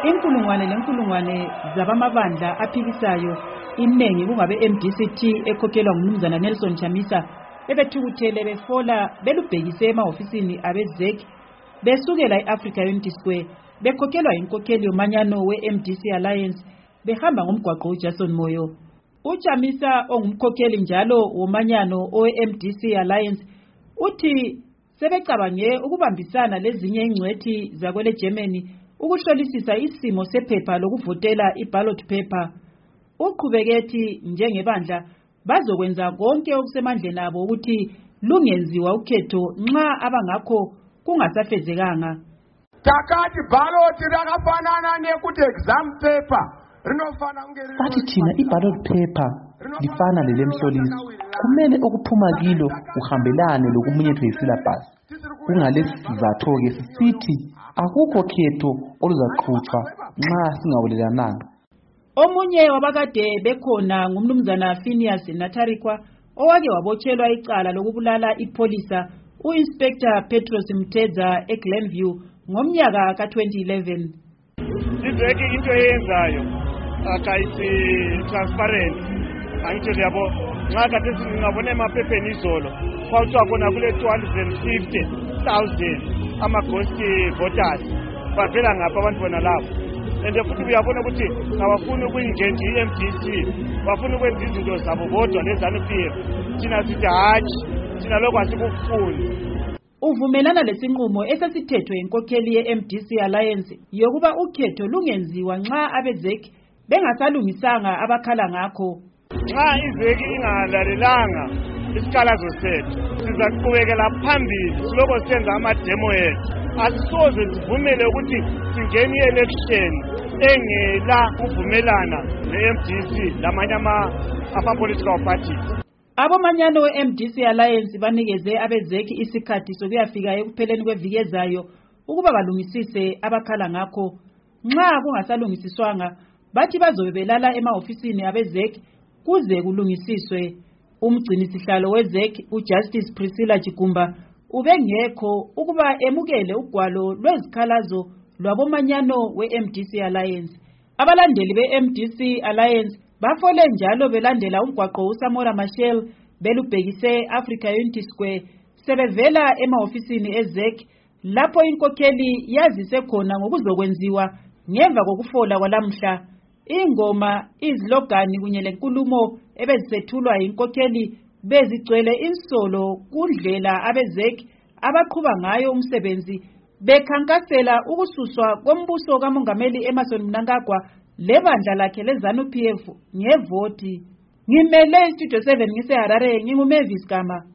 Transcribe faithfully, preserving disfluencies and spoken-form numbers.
inkulungwane lenkulungwane zabamabandla aphikisayo iningi kungabe M D C T ekhokhelwa ngumnumzana Nelson Chamisa bebethukuthele befola belubhekise emahofisini abeZEC besukela eAfrica Unity Square bekhokhelwa inkokheli yomanyano we-M D C Alliance behamba ngomgwaqo uJason Moyo. uChamisa ongumkhokheli njalo womanyano owe-M D C Alliance uthi sebecabange ukubambisana lezinye ingcwethi zakwele Germany ukuhlolisisa isimo sephepha lokuvotela i-ballot paper. Uqhubeke njengebandla bazokwenza konke okusemandleni abo ukuthi lungenziwa ukhetho nxa abangakho kungasafezekanga. Takati ballot rakafanana nekuthi exam paper rinofana ngeri bathi thina i-ballot paper lifana lelemhloliso kumele okuphuma kilo uhambelane lokumunyethwe yisyllabus. Kungalesi sizatho ke sisithi akukho khetho oluzaqhutshwa nxa singawulelananga. Omunye wabakade bekhona ngumnumzana Phineas Natarikwa owake wabotshelwa icala lokubulala ipolisa uInspector Petros Mtedza eGlenview ngomnyaka ka twenty eleven. Izeki into eyenzayo akayisi transparent angitshela yabo nxa kade singabona emaphepheni izolo kwathiwa khona kule two hundred fifty thousand ama ghost voters bavela ngapha abantu bona labo. Ende futhi uyabona ukuthi abafuni ukuyingenja i-M D C bafuna ukwenza izinto zabo bodwa lezanu P F thina sithi hatshi thina lokho asikufuni. Uvumelana lesinqumo esesithethwe inkokheli ye-M D C Alliance yokuba ukhetho lungenziwa nxa abeZEC bengasalungisanga abakhala ngakho. Nxa iZEC ingalalelanga isikhalazo sethu sizaqhubekela phambili siloko senza amademo ethu. Asisoze sivumele ukuthi singene i-election engela kuvumelana ne-M D C lamanye ama-political parties. Abomanyano we-M D C Alliance banikeze abeZEC isikhathi sokuyafika ekupheleni kweviki ezayo ukuba balungisise abakhala ngakho. Nxa kungasalungisiswanga bathi bazobe belala emahofisini abeZEC kuze kulungisiswe. Umgcinisihlalo weZEC uJustice Priscilla Chigumba ubengekho ukuba emukele ugwalo lwezikhalazo lwabomanyano we-M D C Alliance. Abalandeli be-M D C Alliance bafole njalo belandela umgwaqo uSamora Machel belubhekise Africa Unity Square sebevela emahofisini eZEC lapho inkokheli yazise khona ngokuzokwenziwa ngemva kokufola kwalamhla. Ingoma, izlogani kunye lenkulumo ebezisethulwa inkokheli bezigcwele insolo kundlela abeZEC abaqhuba ngayo umsebenzi bekhankasela ukususwa kombuso kamongameli Emmerson Mnangagwa lebandla lakhe lezanu P F ngevoti. Ngimele Studio seven ngise Harare, nginguMavis Gama.